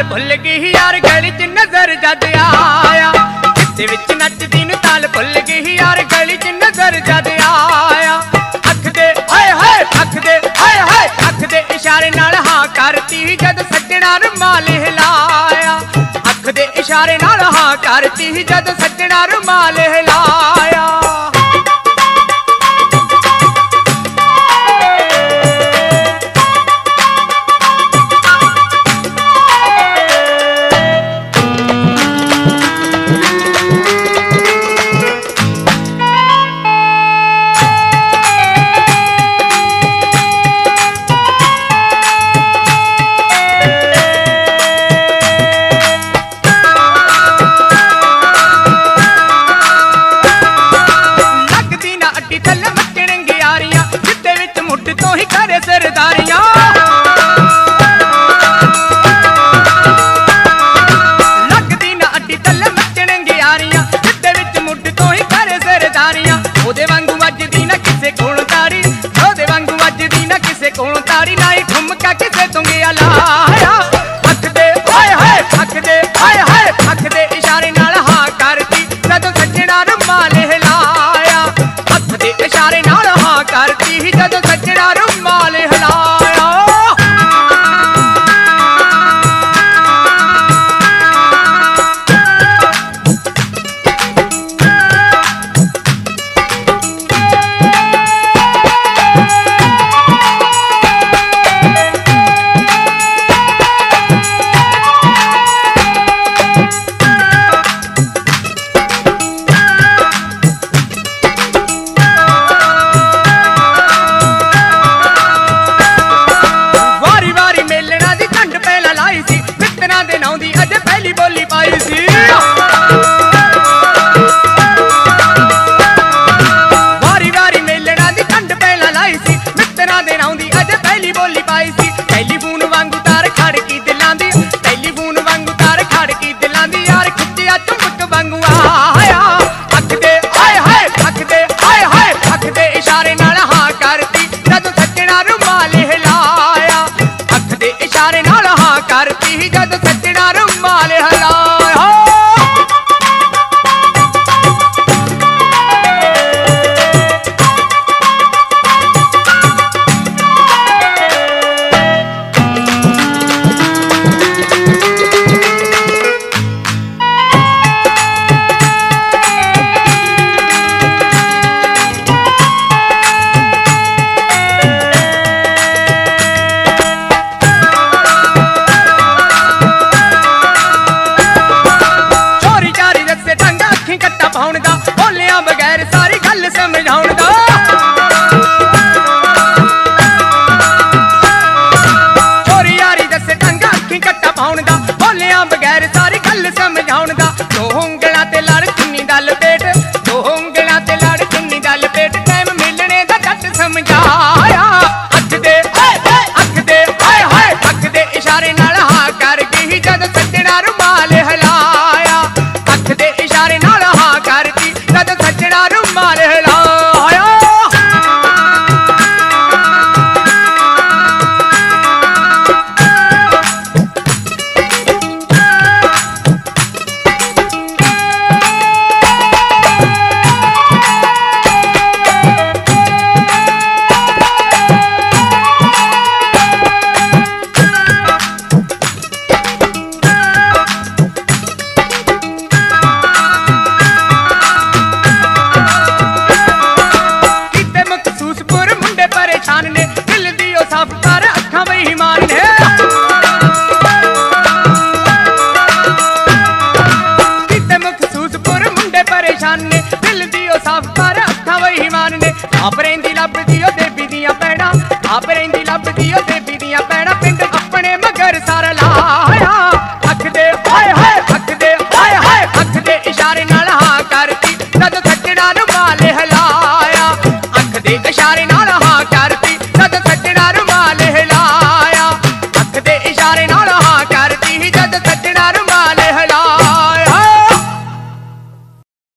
भुल गई यार गली च नजर जद आया, जिद्दे विच नचदी नूं ताल भुल गई यार गली च नजर जद आया। अख दे हाय हाय अख दे हाय हाय अख दे इशारे नाल हां करती जद सज्जणा रुमाल हिलाया। अख दे इशारे नाल हां करती जद सज्जणा रुमाल हिलाया। सरदारियां लगदी ना अड्डी तले मचण ग्यारियां, जिद्दे विच मुੱਢ तो ही करे सरदारियां। ओदे वांगू वजदी ना किसे कोलों तारी, ओदे वांगू वजदी ना किसे कोलों तारी, ना ही ठुमका किसे तो गया लाया। अख दे हाय हाय अख दे हाय हाय अख दे इशारे नाल हां करती जदों सज्जणा रुमाल हिलाया। अख दे इशारे नाल हां करती जदों सज्जणा रुमाल हिलाया। अजे पहली बोली पाई सी वारी वारी मेलना दी कंड पहला लाई सी, मित्तरां दे नां दी अजे पहली बोली पाई सी। टेलीफोन वांगू तार खड़की दिलां दी, टेलीफोन वांगू तार खड़की दिलां दी, यार खिच्चिया चुंबक वांगू आया। अख दे हाय हाय अख दे हाय हाय अख दे इशारे नाल हां करती जदों सज्जणा रुमाल हिलाया। अख दे इशारे नाल हां करती जदों सज्जणा रुमाल हिलाया। पाउण दा बोलियां बगैर सारी गल समझाउण दा, चोरी यारी दसे ढंगा अखी कट्टा पाउण दा बोलियां बगैर सारी गल समझाउण दा। दो उंगलां ते लड़ चुन्नी दा लपेट, दो उंगलां ते लड़ चुन्नी दा लपेट, टाइम मिलने दा झट समझाया। अख दे हाय हाय अख दे हाय हाय अख दे इशारे नाल हां कर गई जद सज्जणा रुमाल हिलाया। अख दे इशारे नाल हां करती जद सज्जणा रुमाल हिलाया। आपरेंदी लभदी ओ देवी दियां पैड़ा, आपरेंदी लभदी ओ देवी दियां पैड़ा, पिंड अपने मगर सारा लाया। अख दे हाय हाय अख दे हाय हाय अख दे इशारे नाल हां करती जद सज्जणा रुमाल हिलाया। अख दे इशारे नाल हां करती